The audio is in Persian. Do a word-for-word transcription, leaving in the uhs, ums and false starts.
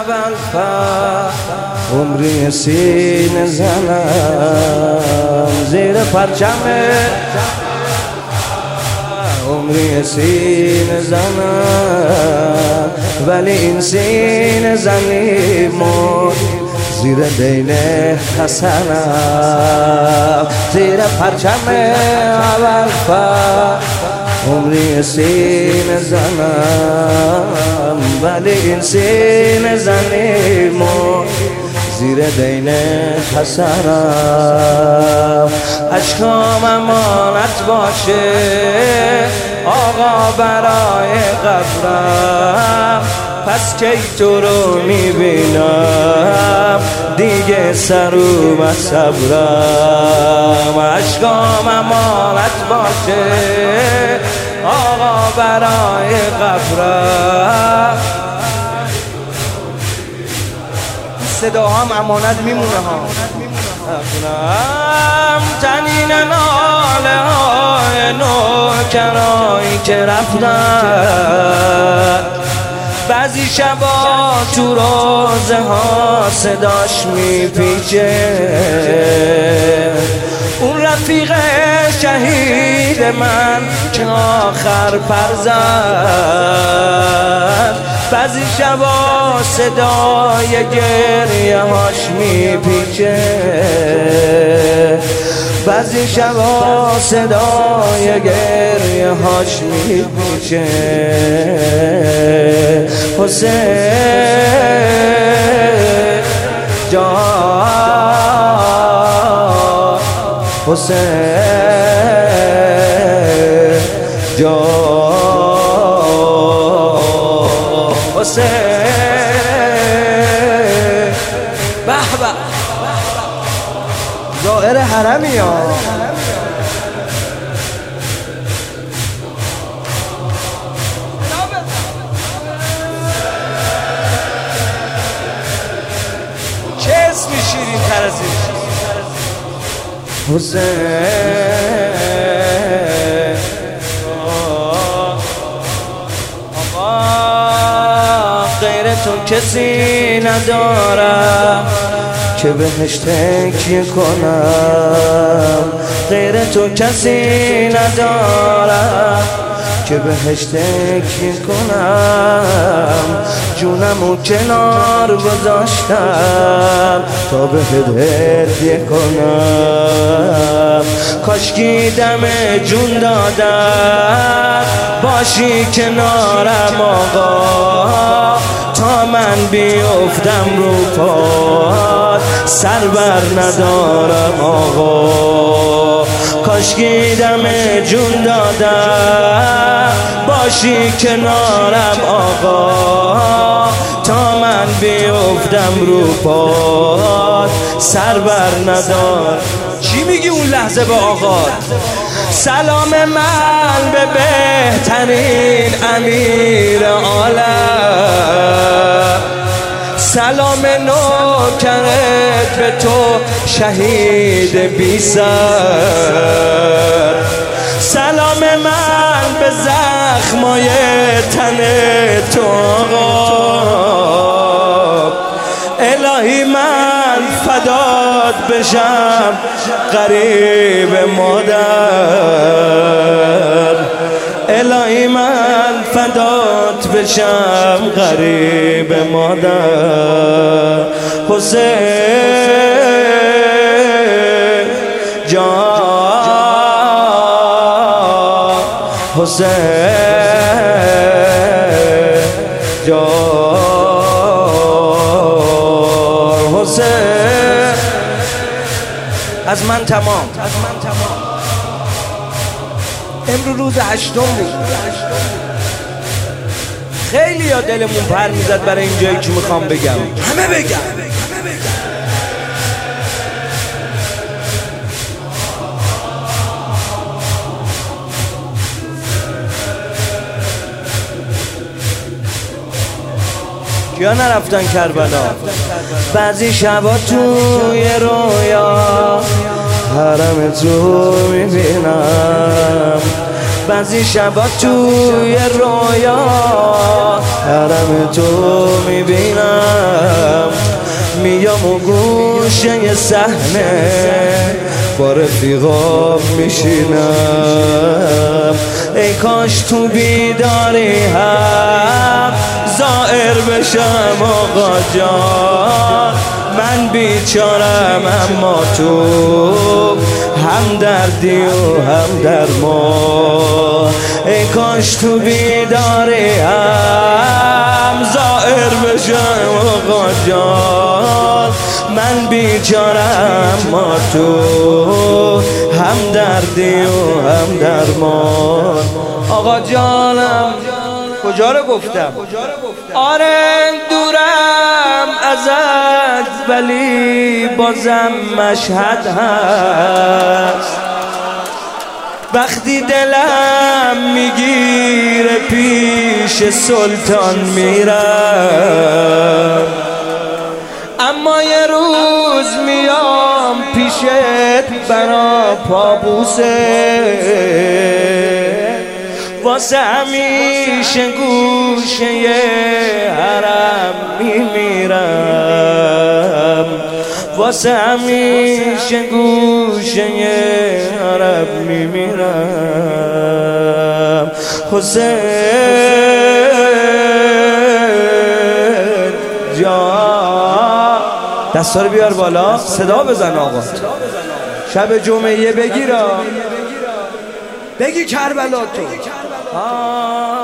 اول پر عمری سینه زنم زیر پرچم عمری سینه زنم ولی این سینه زنی مرد زیر دین حسنم زیر پرچم اول پر عمری سینه زنم ولی این سینه زنی مرد زیر دین حسنم اشکام امانت باشه آقا برای قبرم پس کی تو رو میبینم دیگه سر اومد صبرم اشکام امانت باشه آقا برای قبرم صداهام امانت میمونه ها اخونم تنین ناله های نوکرایی که رفتن بعضی شبا تو روزه ها صداش میپیچه اون رفیق شهید من که آخر پر زد بعضی شبا صدای گریه هاش میپیچه بعضی شبا صدای گریه هاش میپیچه حسین جان حسین جان حسین به به زائر حرمی ها چه اسمی شیرین تر از این حسین آقا غیر تو کسی ندارم که بهش تکیه کنم غیر تو کسی ندارم که بهش تکیه کنم جونمو کنار گذاشتم تا بهت هدیه کنم کاشکی دم جون دادم باشی کنارم آقا تا من بیفتم رو پات سر بر ندارم آقا کاشکی دم جون دادم باشی کنارم آقا تا من بیفتم رو پات سر بر ندارم چی میگی اون لحظه به آقا سلام من به بهترین امیر عالم سلام نوکرت به تو شهید بی سر سلام من به زخمای تن تو آقا الهی من فدات بشم غریب مادر الهی من فدات بشم غریب مادر حسین جان حسین جان حسین از من تمام از من تمام امروز روز هشتم بود خیلی یا دلمون پر میزد برای این جایی که میخوام بگم همه بگم کیا نرفتن کربلا بعضی شبا توی رویا حرم تو میبینم بعضی شبا توی رویا حرم تو میبینم و گوشه صحنه با رفیقام میشینم. ای کاش تو بیداری هم زائر بشم آقا جان. من بیچارم اما تو هم دردی و هم درمان. ای کاش تو بیداری هم زائر بشم آقا جان. من بیچارم اما تو هم دردی و هم درمان. آقا جانم کجا رو گفتم؟ آره دورم ازت ولی بازم مشهد هست. وقتی دلم میگیره پیش سلطان میرم، اما یه روز میام پیشت برا پابوسه. واسه همیشه گوشه حرم میمیرم. واسه همیشه گوشه حرم میمیرم. حسین جان دستا رو بیار بالا، صدا بزن آقا. شب جمعه بگیرا، بگی کربلا تو.